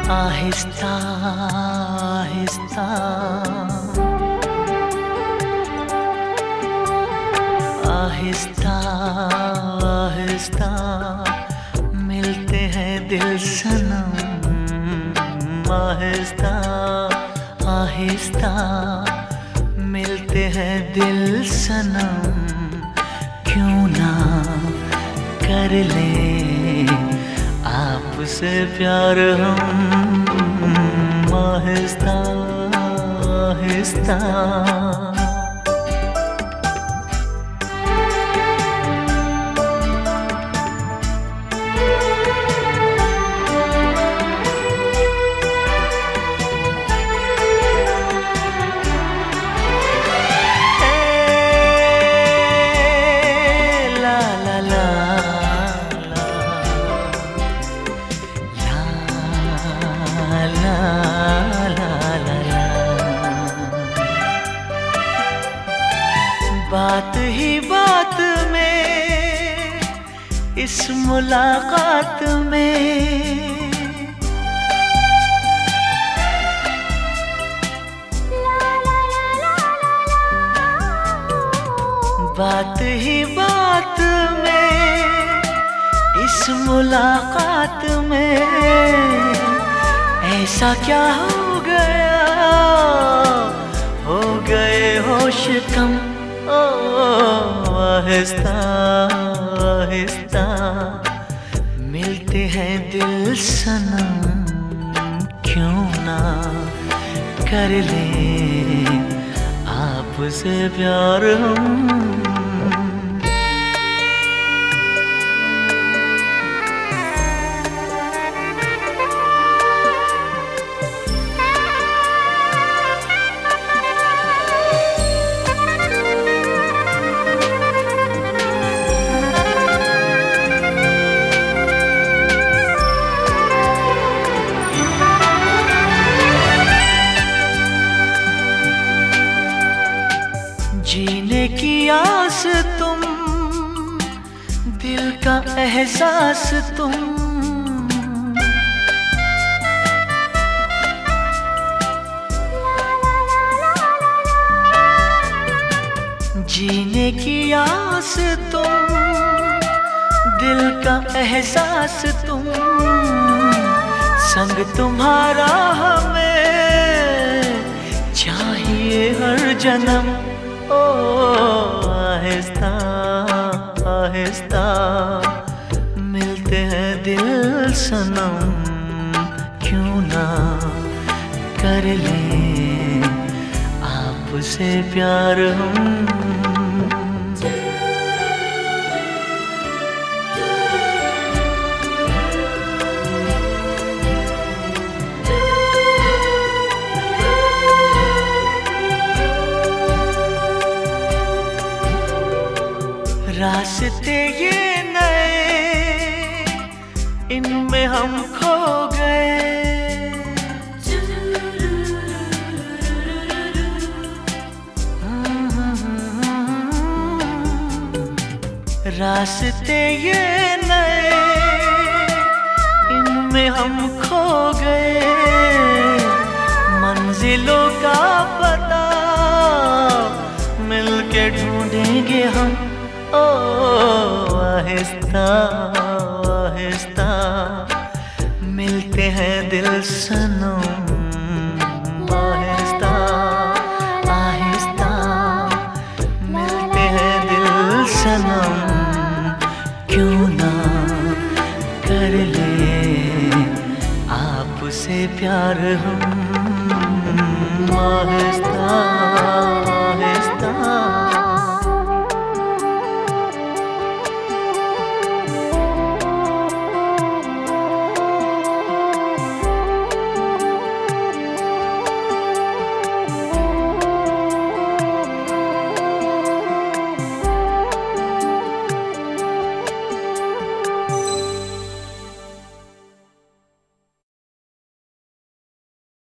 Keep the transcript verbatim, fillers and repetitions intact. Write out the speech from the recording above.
आहिस्ता आहिस्ता आहिस्ता आहिस्ता मिलते हैं दिल सनम। आहिस्ता आहिस्ता मिलते हैं दिल सनम। क्यों ना कर ले आपसे प्यार हम। आहिस्ता आहिस्ता बात ही बात में इस मुलाकात में बात ही बात में इस मुलाकात में ऐसा क्या हो गया, हो गए होश कम। ओ आहिस्ता आहिस्ता मिलते हैं दिल सनम। क्यों ना कर ले आपसे प्यार हम। जीने की आस तुम, दिल का एहसास तुम। जीने की आस तुम, दिल का एहसास तुम। संग तुम्हारा हमें चाहिए हर जन्म। ओ आहिस्ता आहिस्ता मिलते हैं दिल सनम। क्यों ना कर ले आपसे प्यार हम। रास्ते ये नए, इनमें हम खो गए। रास्ते ये नए, इनमें हम खो गए। मंजिलों का पता मिलके ढूंढेंगे हम। ओ आहिस्ता आहिस्ता मिलते हैं दिल सनम। आहिस्ता आहिस्ता मिलते हैं दिल सनम। क्यों ना कर ले आपसे प्यार हम। आहिस्ता